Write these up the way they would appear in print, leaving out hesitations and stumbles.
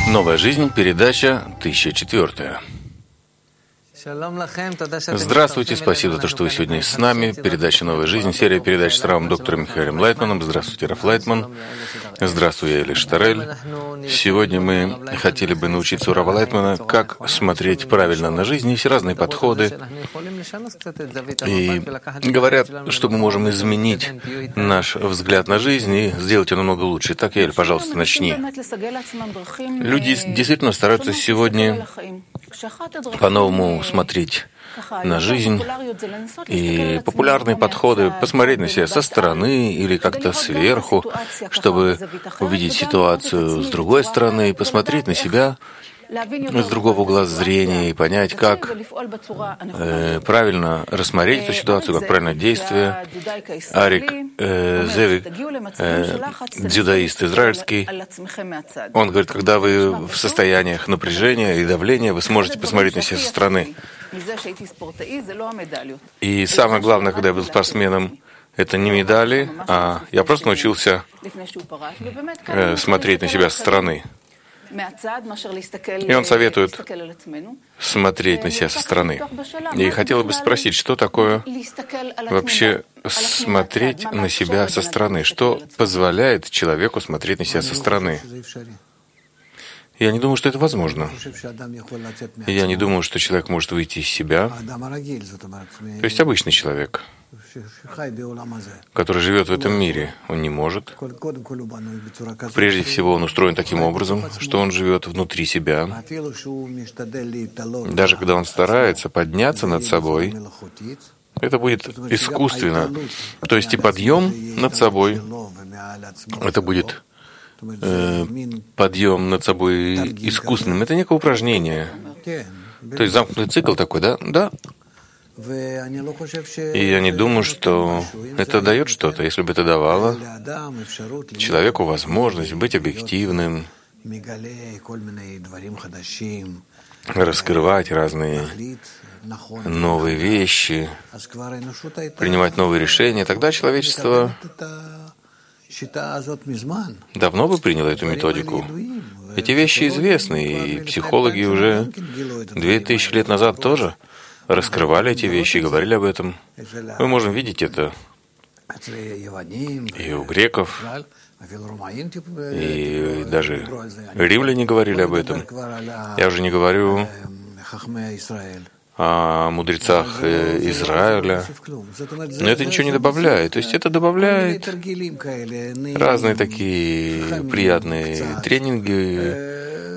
Новая жизнь, передача 1004. Здравствуйте, спасибо за то, что вы сегодня с нами. Передача «Новая жизнь», серия передач с равом доктором Михаилом Лайтманом. Здравствуйте, Раф Лайтман. Здравствуй, я Элиш Тарель. Сегодня мы хотели бы научиться у Рава Лайтмана, как смотреть правильно на жизнь. Есть разные подходы. И говорят, что мы можем изменить наш взгляд на жизнь и сделать его намного лучше. Так, Эль, пожалуйста, начни. Люди действительно стараются сегодня по-новому смотреть на жизнь. И популярные подходы — посмотреть на себя со стороны или как-то сверху, чтобы увидеть ситуацию с другой стороны, посмотреть на себя с другого угла зрения и понять, как правильно рассмотреть эту ситуацию, как правильно действие. Арик Зевик, дзюдоист израильский, он говорит, когда вы в состояниях напряжения и давления, вы сможете посмотреть на себя со стороны. И самое главное, когда я был спортсменом, это не медали, а я просто научился смотреть на себя со стороны. И он советует смотреть на себя со стороны. И хотела бы спросить, что такое вообще смотреть на себя со стороны? Что позволяет человеку смотреть на себя со стороны? Я не думаю, что это возможно. Я не думаю, что человек может выйти из себя. То есть обычный человек, который живет в этом мире, он не может. Прежде всего, он устроен таким образом, что он живет внутри себя. Даже когда он старается подняться над собой, это будет искусственно. То есть и подъем над собой, это будет подъем над собой искусственным. Это некое упражнение. То есть замкнутый цикл такой, да? Да. И я не думаю, что это дает что-то. Если бы это давало человеку возможность быть объективным, раскрывать разные новые вещи, принимать новые решения, тогда человечество давно бы приняло эту методику. Эти вещи известны, и психологи уже 2000 лет назад тоже раскрывали эти вещи и говорили об этом. Мы можем видеть это и у греков, и даже римляне говорили об этом. Я уже не говорю о мудрецах Израиля. Но это ничего не добавляет. То есть это добавляет разные такие приятные тренинги,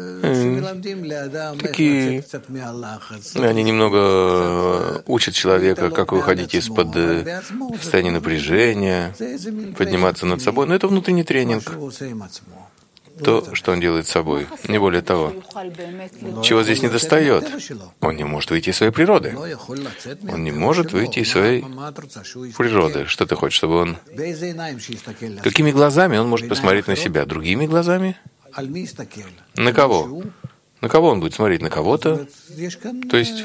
такие, они немного учат человека, как выходить из-под состояния напряжения, подниматься над собой. Но это внутренний тренинг. То, что он делает с собой, не более того. Чего здесь недостает? Он не может выйти из своей природы. Он не может выйти из своей природы. Что ты хочешь, чтобы он... Какими глазами он может посмотреть на себя? Другими глазами? На кого? На кого он будет смотреть? На кого-то? То есть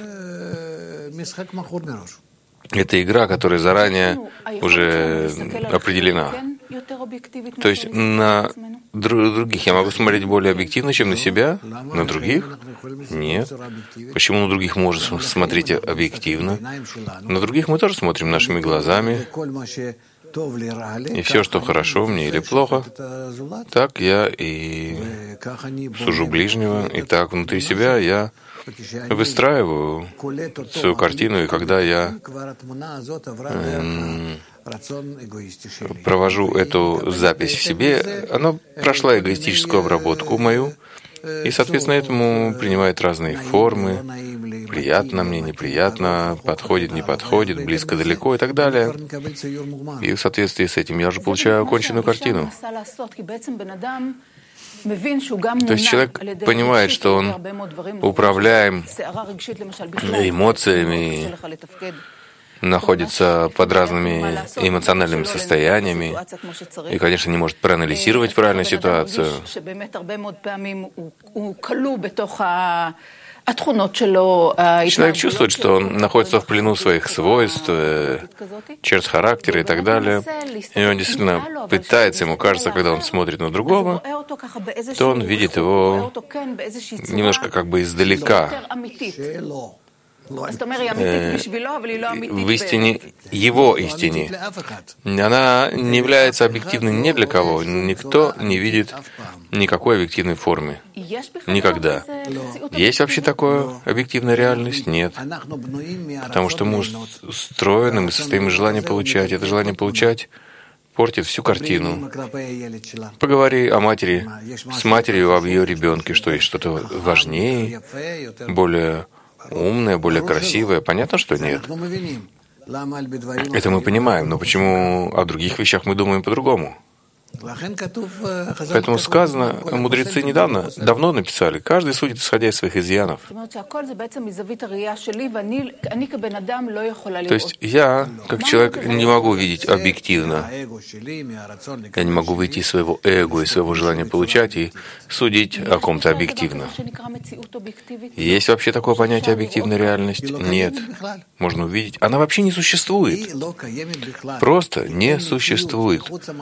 это игра, которая заранее уже определена. То есть на других я могу смотреть более объективно, чем на себя? На других? Нет. Почему на других можно смотреть объективно? На других мы тоже смотрим нашими глазами. И все, что хорошо мне или плохо, так я и сужу ближнего, и так внутри себя я выстраиваю свою картину, и когда я провожу эту запись в себе, она прошла эгоистическую обработку мою, и, соответственно, этому принимает разные формы. Приятно мне, неприятно, подходит, не подходит, близко, далеко и так далее. И в соответствии с этим я уже получаю оконченную картину. То есть человек понимает, что он управляем эмоциями, находится под разными эмоциональными состояниями и, конечно, не может проанализировать правильную ситуацию. Человек чувствует, что он находится в плену своих свойств, черт характера и так далее. И он действительно пытается, ему кажется, когда он смотрит на другого, то он видит его немножко как бы издалека. В истине, его истине. Она не является объективной ни для кого. Никто не видит никакой объективной формы. Никогда. Есть вообще такое объективная реальность? Нет. Потому что мы устроены, мы состоим из желания получать. Это желание получать портит всю картину. Поговори о матери, с матерью об ее ребенке, что есть что-то важнее, более умное, более красивое. Понятно, что нет. Это мы понимаем, но почему о других вещах мы думаем по-другому? Поэтому сказано, мудрецы давно написали, каждый судит, исходя из своих изъянов. То есть я, как человек, не могу видеть объективно. Я не могу выйти из своего эго, из своего желания получать и судить о ком-то объективно. Есть вообще такое понятие объективная реальность? Нет. Можно увидеть. Она вообще не существует. Просто не существует.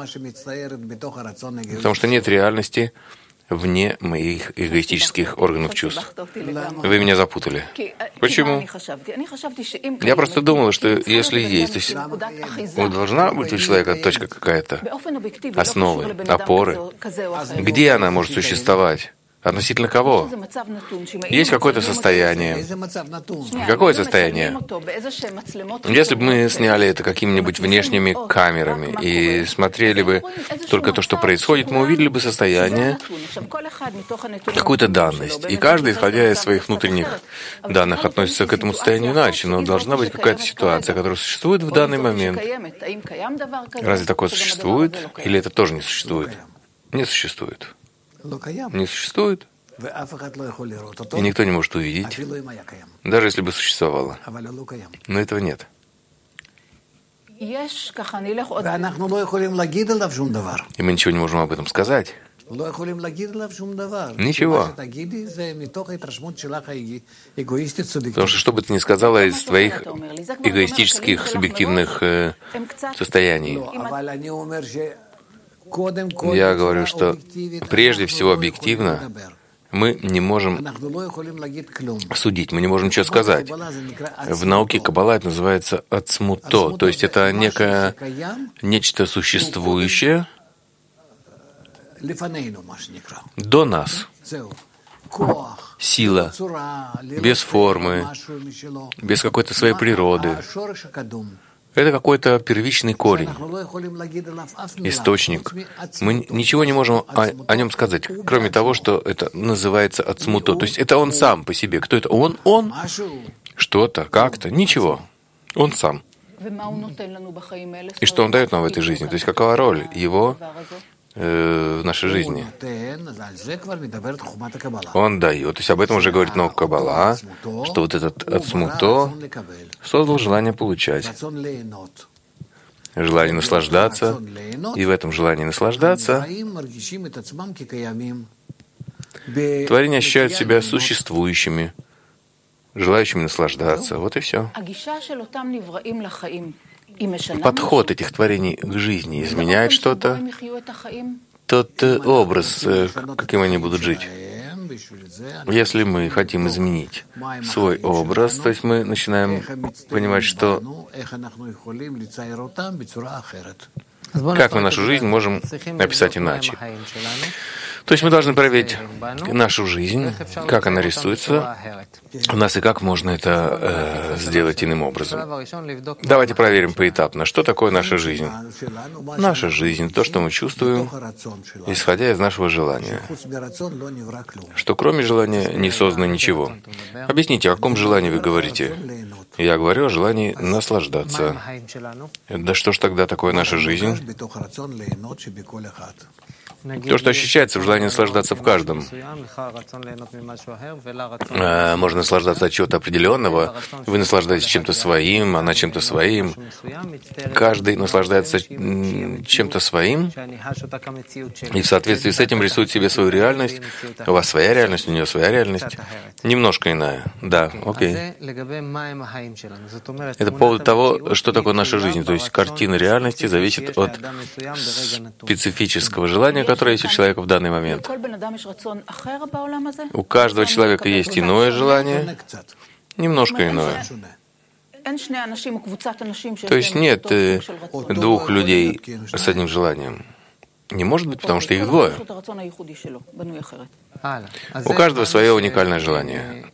Потому что нет реальности вне моих эгоистических органов чувств. Вы меня запутали. Почему? Я просто думала, что если есть, то есть должна быть у человека точка какая-то, основы, опоры. Где она может существовать? Относительно кого? Есть какое-то состояние. Какое состояние? Если бы мы сняли это какими-нибудь внешними камерами и смотрели бы только то, что происходит, мы увидели бы состояние, какую-то данность. И каждый, исходя из своих внутренних данных, относится к этому состоянию иначе. Но должна быть какая-то ситуация, которая существует в данный момент. Разве такое существует? Или это тоже не существует? Не существует. Не существует, и никто не может увидеть, даже если бы существовало. Но этого нет. И мы ничего не можем об этом сказать. Ничего. Потому что, что бы ты ни сказала из твоих эгоистических, субъективных состояний, я говорю, что прежде всего объективно мы не можем судить, мы не можем ничего сказать. В науке Каббала это называется ацмуто, то есть это нечто существующее до нас. Сила, без формы, без какой-то своей природы. Это какой-то первичный корень, источник. Мы ничего не можем о нем сказать, кроме того, что это называется ацмуто. То есть это он сам по себе. Кто это? Он? Что-то, как-то? Ничего. Он сам. И что он дает нам в этой жизни? То есть какова роль его в нашей жизни? Он дает. То есть об этом уже говорит наука Каббала, что вот этот ацмуто создал желание получать, желание наслаждаться, и в этом желании наслаждаться творения ощущают себя существующими, желающими наслаждаться. Вот и все. Подход этих творений к жизни изменяет что-то, тот образ, каким они будут жить. Если мы хотим изменить свой образ, то есть мы начинаем понимать, что как мы нашу жизнь можем описать иначе. То есть мы должны проверить нашу жизнь, как она рисуется у нас и как можно это сделать иным образом. Давайте проверим поэтапно, что такое наша жизнь. Наша жизнь — то, что мы чувствуем, исходя из нашего желания. Что кроме желания не создано ничего. Объясните, о каком желании вы говорите? Я говорю о желании наслаждаться. Да что ж тогда такое наша жизнь? То, что ощущается в желании наслаждаться в каждом. Можно наслаждаться от чего-то определенного. Вы наслаждаетесь чем-то своим, она чем-то своим. Каждый наслаждается чем-то своим. И в соответствии с этим рисует себе свою реальность. У вас своя реальность, у нее своя реальность. Немножко иная. Да, окей. Это по поводу того, что такое наша жизнь. То есть картина реальности зависит от специфического желания, которое есть у человека в данный момент. У каждого человека есть иное желание, немножко иное. То есть нет двух людей с одним желанием. Не может быть, потому что их двое. У каждого свое уникальное желание.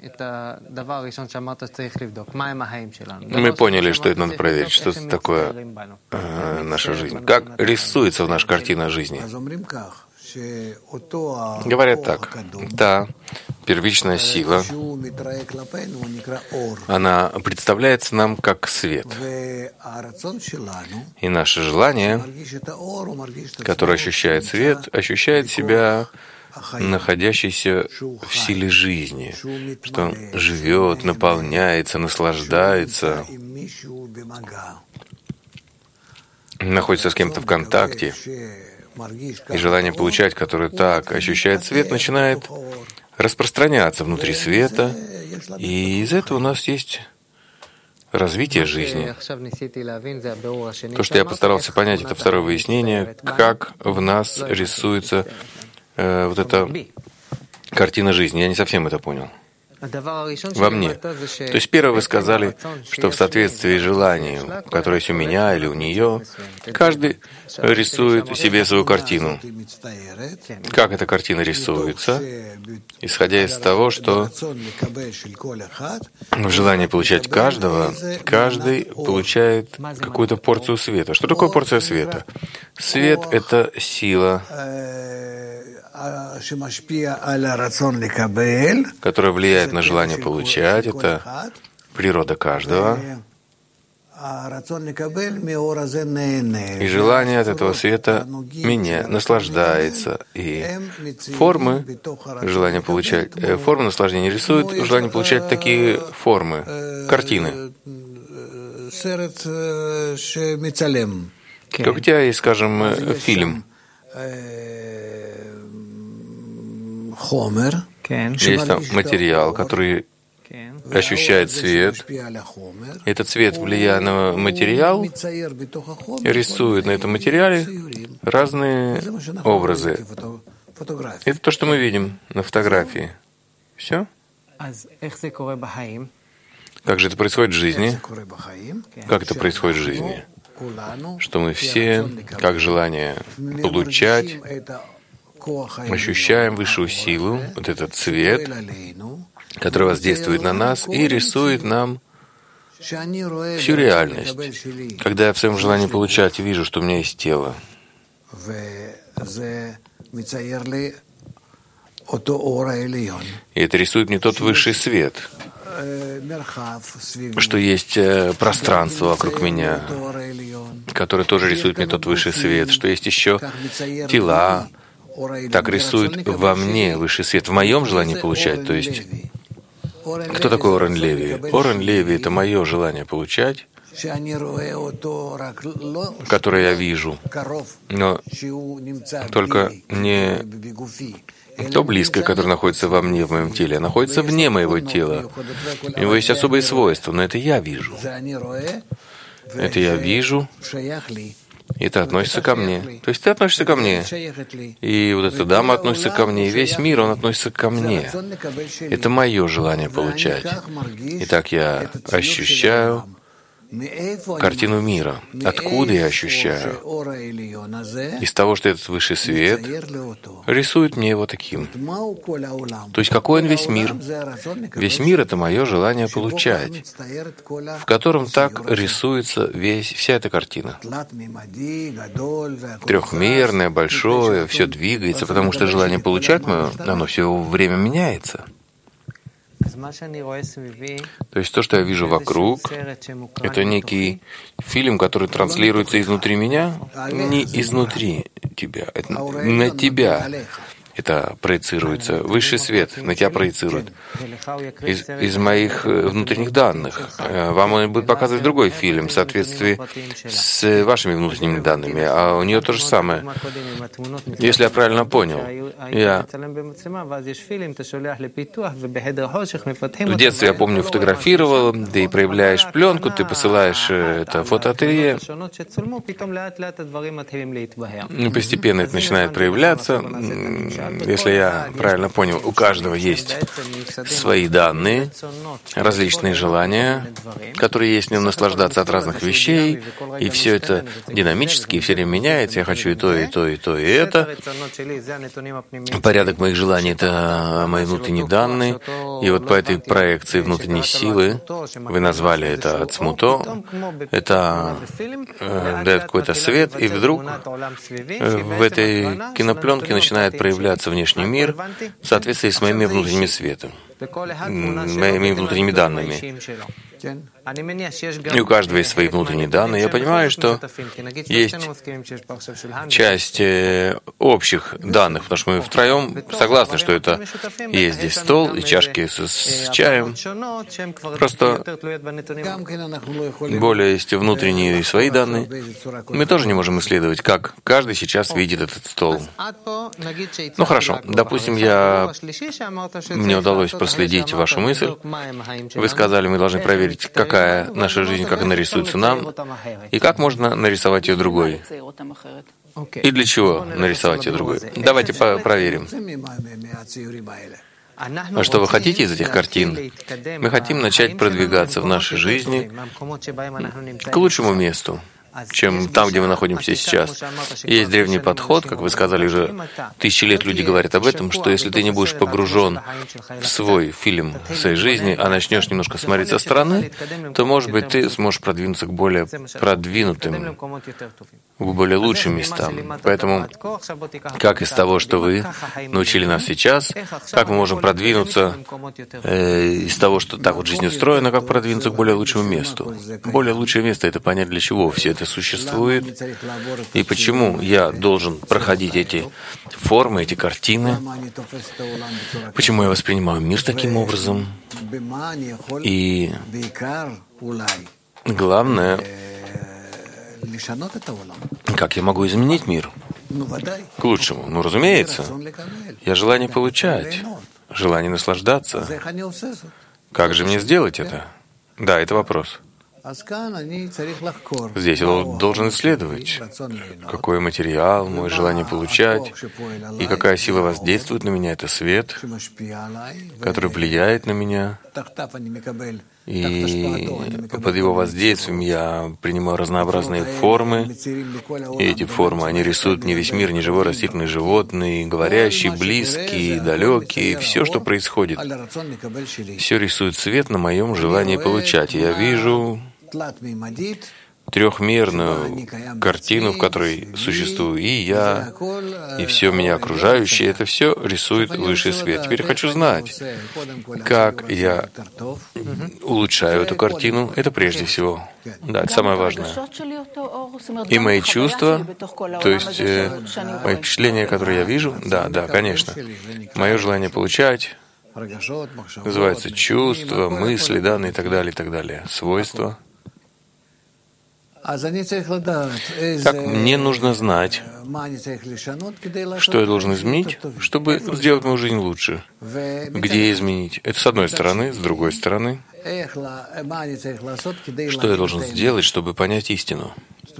Мы поняли, что это надо проверить, что это такое наша жизнь. Как рисуется в наша картина жизни? Говорят так. Та первичная сила, она представляется нам как свет. И наше желание, которое ощущает свет, ощущает себя находящийся в силе жизни, что он живет, наполняется, наслаждается, находится с кем-то в контакте. И желание получать, которое так ощущает свет, начинает распространяться внутри света, и из этого у нас есть развитие жизни. То, что я постарался понять, это второе выяснение, как в нас рисуется вот эта картина жизни. Я не совсем это понял. Во мне. То есть первое вы сказали, что в соответствии с желанием, которое есть у меня или у нее, каждый рисует себе свою картину. Как эта картина рисуется? Исходя из того, что в желании получать каждого, каждый получает какую-то порцию света. Что такое порция света? Свет — это сила, которая влияет на желание получать, это природа каждого. И желание от этого света меня наслаждается. И формы желания получать, формы наслаждения рисуют, желание получать такие формы, картины. Как у тебя есть, скажем, фильм. Есть там материал, который ощущает свет. Этот свет, влияя на материал, рисует на этом материале разные образы. Это то, что мы видим на фотографии. Все? Как же это происходит в жизни? Как это происходит в жизни? Что мы все, как желание получать, ощущаем высшую силу, вот этот цвет, который воздействует на нас и рисует нам всю реальность. Когда я в своем желании получать вижу, что у меня есть тело, и это рисует мне тот высший свет, что есть пространство вокруг меня, которое тоже рисует мне тот высший свет, что есть еще тела, так рисует во мне высший свет, в моем желании получать. То есть, кто такой Орен Леви? Орен Леви — это мое желание получать, которое я вижу, но только не то близкое, которое находится во мне, в моем теле, а находится вне моего тела. У него есть особые свойства, но это я вижу. Это я вижу, и это относится ко мне. То есть ты относишься ко мне. И вот эта дама относится ко мне. И весь мир, он относится ко мне. Это мое желание получать. Итак, я ощущаю картину мира. Откуда я ощущаю? Из того, что этот высший свет рисует мне его таким. То есть какой он весь мир? Весь мир — это мое желание получать, в котором так рисуется вся эта картина. Трехмерное, большое, все двигается, потому что желание получать мое, оно все время меняется. То есть то, что я вижу вокруг, это некий фильм, который транслируется изнутри меня, не изнутри тебя. На тебя это проецируется. Высший свет на тебя проецирует. Из моих внутренних данных. Вам он будет показывать другой фильм в соответствии с вашими внутренними данными. А у нее то же самое. Если я правильно понял, в детстве, я помню, фотографировал, ты проявляешь пленку, ты посылаешь это фотоателье. Постепенно это начинает проявляться. Если я правильно понял, у каждого есть свои данные, различные желания, которые есть в нем, наслаждаться от разных вещей, и все это динамически, и все время меняется. Я хочу и то, и то, и то, и это. Порядок моих желаний — это мои внутренние данные. И вот по этой проекции внутренней силы, вы назвали это ацмуто, это дает какой-то свет, и вдруг в этой кинопленке начинает проявляться внешний мир в соответствии с моими внутренними светом, моими внутренними данными. И у каждого есть свои внутренние данные. Я понимаю, что есть часть общих данных, потому что мы втроем согласны, что это есть здесь стол и чашки с чаем. Просто более есть внутренние свои данные. Мы тоже не можем исследовать, как каждый сейчас видит этот стол. Ну хорошо, допустим, мне удалось проследить вашу мысль. Вы сказали, мы должны проверить, какая наша жизнь, как она рисуется нам, и как можно нарисовать ее другой. И для чего нарисовать ее другой? Давайте проверим. А что вы хотите из этих картин? Мы хотим начать продвигаться в нашей жизни к лучшему месту, чем там, где мы находимся сейчас. Есть древний подход, как вы сказали, уже тысячи лет люди говорят об этом, что если ты не будешь погружен в свой фильм своей жизни, а начнешь немножко смотреть со стороны, то, может быть, ты сможешь продвинуться к более продвинутым, к более лучшим местам. Поэтому, как из того, что вы научили нас сейчас, как мы можем продвинуться из того, что так вот жизнь устроена, как продвинуться к более лучшему месту. Более лучшее место — это понять, для чего все это существует, и почему я должен проходить эти формы, эти картины, почему я воспринимаю мир таким образом, и главное, как я могу изменить мир к лучшему. Ну, разумеется, я желание получать, желание наслаждаться. Как же мне сделать это? Да, это вопрос. Здесь я должен исследовать, какой материал, мое желание получать, и какая сила воздействует на меня. Это свет, который влияет на меня, и под его воздействием я принимаю разнообразные формы, и эти формы, они рисуют мне весь мир, неживой, растительный, животный, говорящий, близкий, далекий, все, что происходит. Все рисует свет на моем желании получать. И я вижу трехмерную картину, в которой существую и я, и все меня окружающее. Это все рисует высший свет. Теперь я хочу знать, как я улучшаю эту картину. Это прежде всего. Да, это самое важное. И мои чувства, то есть мои впечатления, которые я вижу, да, конечно. Мое желание получать называется чувства, мысли, данные и так далее, свойства. Так, мне нужно знать, что я должен изменить, чтобы сделать мою жизнь лучше. Где изменить? Это с одной стороны. С другой стороны, что я должен сделать, чтобы понять истину?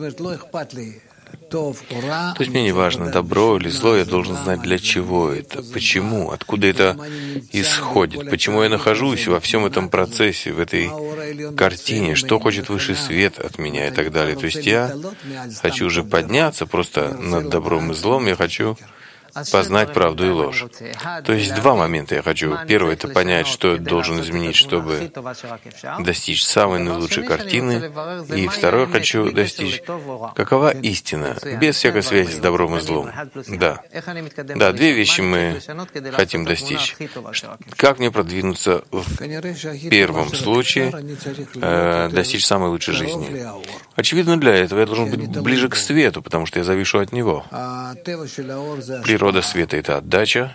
То есть мне не важно, добро или зло, я должен знать, для чего это, почему, откуда это исходит, почему я нахожусь во всем этом процессе, в этой картине, что хочет высший свет от меня и так далее. То есть я хочу уже подняться просто над добром и злом, я хочу познать правду и ложь. То есть два момента я хочу. Первый — это понять, что я должен изменить, чтобы достичь самой наилучшей картины. И второй — хочу достичь, какова истина, без всякой связи с добром и злом. Да, две вещи мы хотим достичь. Как мне продвинуться в первом случае, достичь самой лучшей жизни? Очевидно, для этого я должен быть ближе к свету, потому что я завишу от него. Природа света — это отдача.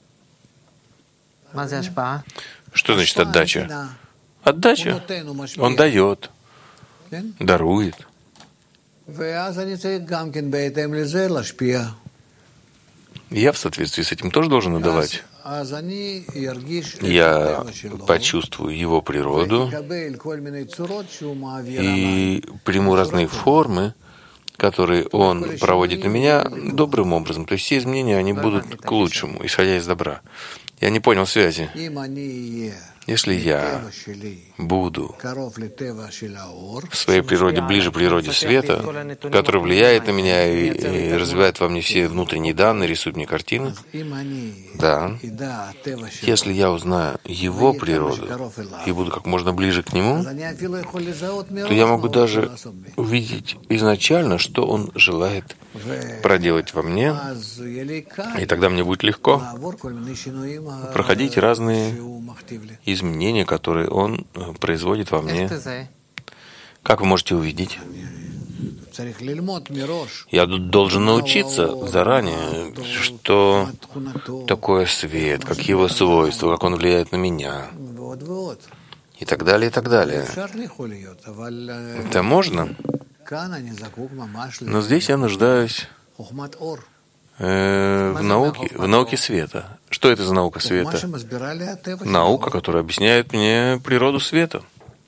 Что значит отдача? Отдача. Он дает, дарует. Я в соответствии с этим тоже должен отдавать. Я почувствую его природу и приму разные формы, которые он проводит на меня добрым образом. То есть все изменения, они будут к лучшему, исходя из добра. Я не понял связи. Если я буду в своей природе ближе к природе света, который влияет на меня и развивает во мне все внутренние данные, рисует мне картины, да, если я узнаю его природу и буду как можно ближе к нему, то я могу даже увидеть изначально, что он желает проделать во мне, и тогда мне будет легко проходить разные изменения, которые он производит во мне. Как вы можете увидеть? Я должен научиться заранее, что такое свет, как его свойства, как он влияет на меня, и так далее, и так далее. Это можно? Но здесь я нуждаюсь в науке света. Что это за наука света? Наука, которая объясняет мне природу света.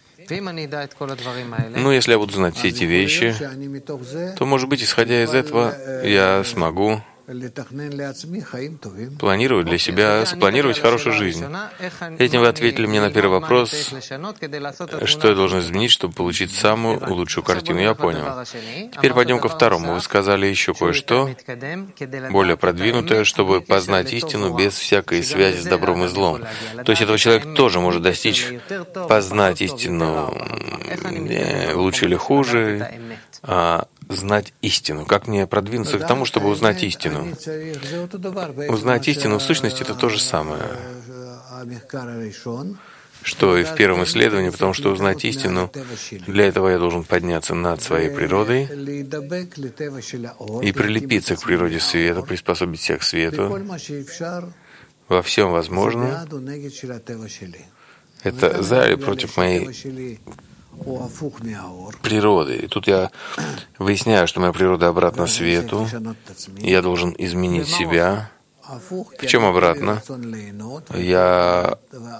Ну, если я буду знать все эти вещи, то, может быть, исходя из этого, я смогу планировать для себя, спланировать хорошую жизнь. Этим вы ответили мне на первый вопрос, что я должен изменить, чтобы получить самую лучшую картину. Я понял. Теперь пойдем ко второму. Вы сказали еще кое-что более продвинутое, чтобы познать истину без всякой связи с добром и злом. То есть этого человек тоже может достичь, познать истину лучше или хуже, знать истину. Как мне продвинуться к тому, чтобы узнать истину? Узнать истину, в сущности, это то же самое, что и в первом исследовании, потому что узнать истину, для этого я должен подняться над своей природой и прилепиться к природе света, приспособить себя к свету во всем возможном. Это за или против моей природы. И тут я выясняю, что моя природа обратна свету, и я должен изменить себя. В чем обратно? Я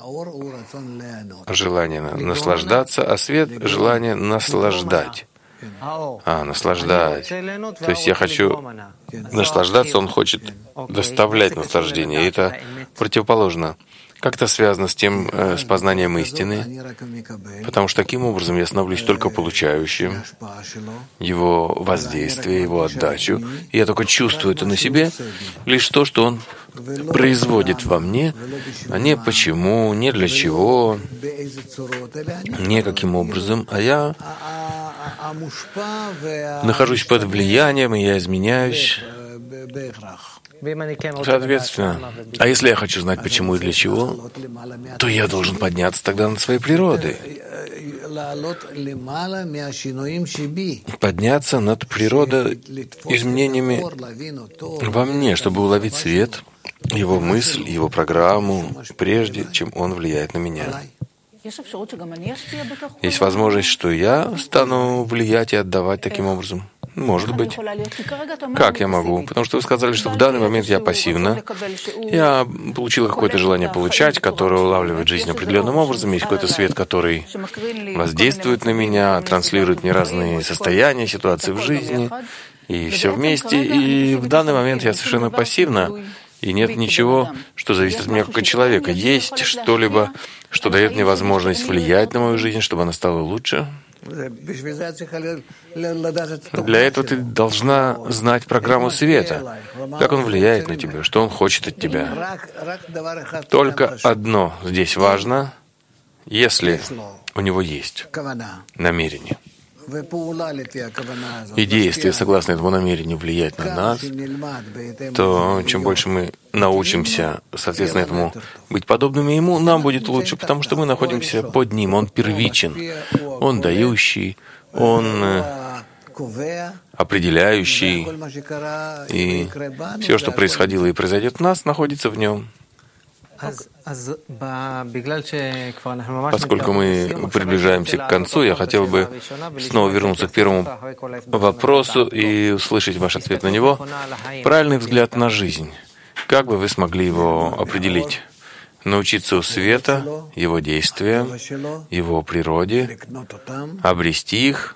желание наслаждаться, а свет — желание наслаждать. Наслаждать. То есть я хочу наслаждаться, он хочет доставлять наслаждение. И это противоположно. Как это связано с тем, с познанием истины? Потому что таким образом я становлюсь только получающим его воздействие, его отдачу. И я только чувствую это на себе, лишь то, что он производит во мне, а не почему, не для чего, не каким образом, а я нахожусь под влиянием, и я изменяюсь. Соответственно, а если я хочу знать, почему и для чего, то я должен подняться тогда над своей природой. Подняться над природой изменениями во мне, чтобы уловить свет, его мысль, его программу, прежде чем он влияет на меня. Есть возможность, что я стану влиять и отдавать таким образом. Может быть. Как я могу? Потому что вы сказали, что в данный момент я пассивна. Я получила какое-то желание получать, которое улавливает жизнь определенным образом. Есть какой-то свет, который воздействует на меня, транслирует мне разные состояния, ситуации в жизни. И все вместе. И в данный момент я совершенно пассивна. И нет ничего, что зависит от меня как от человека. Есть что-либо, что дает мне возможность влиять на мою жизнь, чтобы она стала лучше. Для этого ты должна знать программу света, как он влияет на тебя, что он хочет от тебя. Только одно здесь важно, если у него есть намерение. И действия, согласно этому намерению, влиять на нас, то чем больше мы научимся, соответственно, этому быть подобными ему, нам будет лучше, потому что мы находимся под ним. Он первичен, он дающий, он определяющий, и все, что происходило и произойдет в нас, находится в нем. Поскольку мы приближаемся к концу, я хотел бы снова вернуться к первому вопросу и услышать ваш ответ на него. Правильный взгляд на жизнь. Как бы вы смогли его определить? Научиться у света, его действия, его природе, обрести их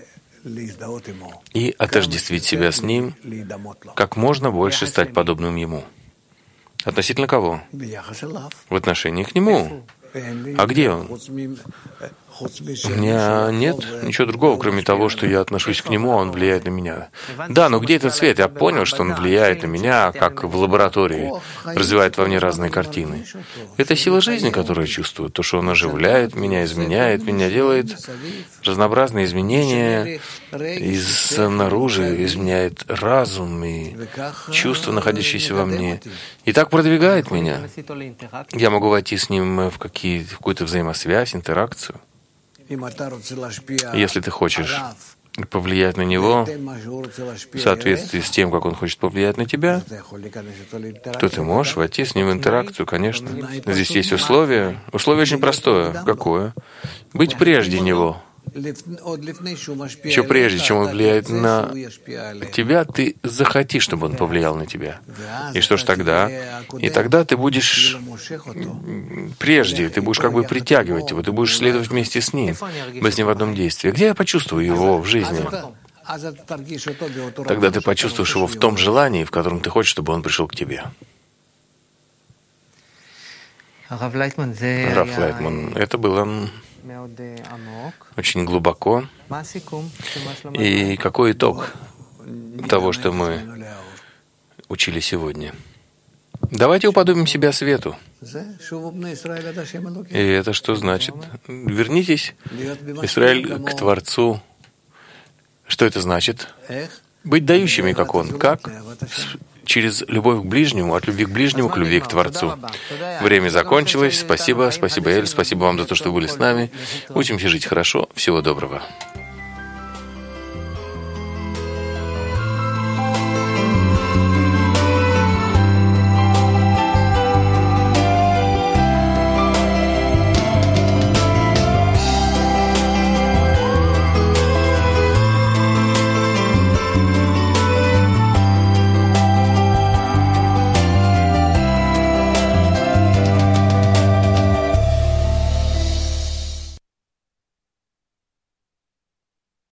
и отождествить себя с ним, как можно больше стать подобным ему. Относительно кого? В отношении к нему. А где он? У меня нет ничего другого, кроме того, что я отношусь к нему, а он влияет на меня. Да, но где этот свет? Я понял, что он влияет на меня, как в лаборатории, развивает во мне разные картины. Это сила жизни, которую я чувствую, то, что он оживляет меня, изменяет меня, делает разнообразные изменения, снаружи изменяет разум и чувства, находящиеся во мне. И так продвигает меня. Я могу войти с ним в какую-то взаимосвязь, интеракцию. Если ты хочешь повлиять на него в соответствии с тем, как он хочет повлиять на тебя, то ты можешь войти с ним в интеракцию, конечно. Здесь есть условие. Условие очень простое. Какое? Быть прежде него. Еще прежде, чем он влияет на тебя, ты захоти, чтобы он повлиял на тебя. И что ж тогда? И тогда ты будешь прежде, ты будешь как бы притягивать его, ты будешь следовать вместе с ним, без него в одном действии. Где я почувствую его в жизни? Тогда ты почувствуешь его в том желании, в котором ты хочешь, чтобы он пришел к тебе. Раф Лайтман, это было очень глубоко. И какой итог того, что мы учили сегодня? Давайте уподобим себя свету. И это что значит? Вернитесь, Израиль, к Творцу. Что это значит? Быть дающими, как Он. Как? Через любовь к ближнему, от любви к ближнему к любви к Творцу. Время закончилось. Спасибо, спасибо, Эль, спасибо вам за то, что вы были с нами. Учимся жить хорошо. Всего доброго.